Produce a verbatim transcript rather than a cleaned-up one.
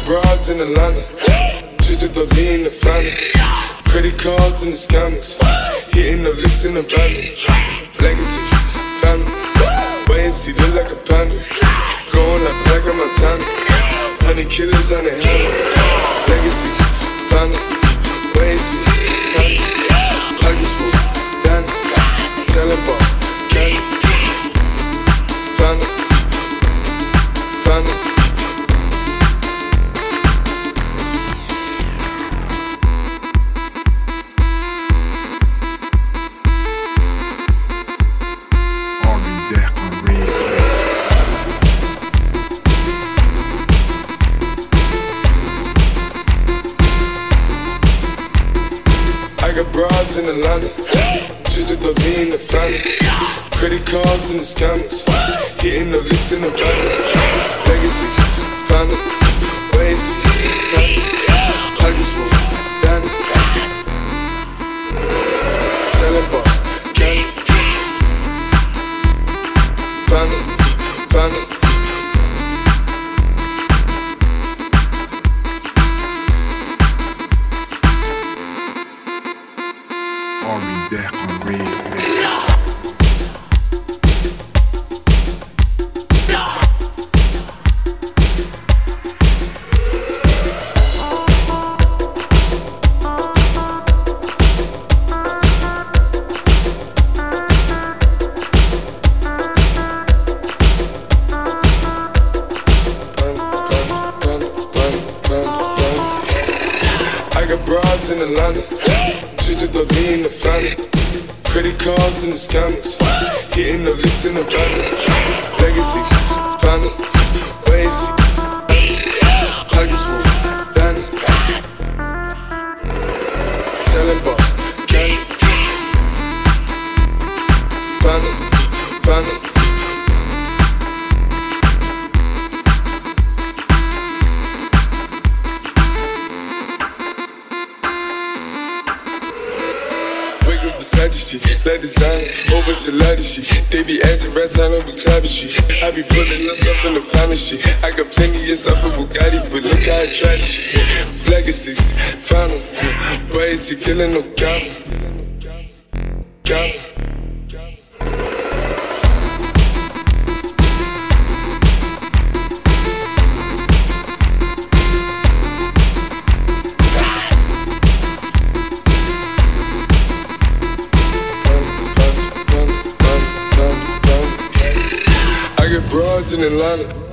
broads in Atlanta, just to throw in the family. Credit cards in the scammers, hitting the licks in the valley. Legacies, family, wait and see, look like a panda. Going like black on Montana, honey killers on their hands. Legacies, family, wait and see, family. Pockets full, Danny, selling ball, candy. Family, family. Broads in Atlanta, just to throw me in the family. Credit cards in the scammers, hitting the licks in the valley. Legacy, family, ways, family. Pockets full, Danny, selling ball, candy. Family, family. Henri Deck on remix. I got broads in Atlanta, just to throw me in the family. Credit cards in the scammers, hitting the licks in the valley. Legacy, family, ways, pockets full, Danny, selling ball, candy. Family, family. Versace shit, that designer, whole bunch of lattice shit. They be acting rats, I don't be clapping shit. I be pulling us up in the finest shit. I got plenty of stuff with Bugatti, but look how I try this shit. Legacies, final, ways to killing no cop. Cop. I got broads in Atlanta,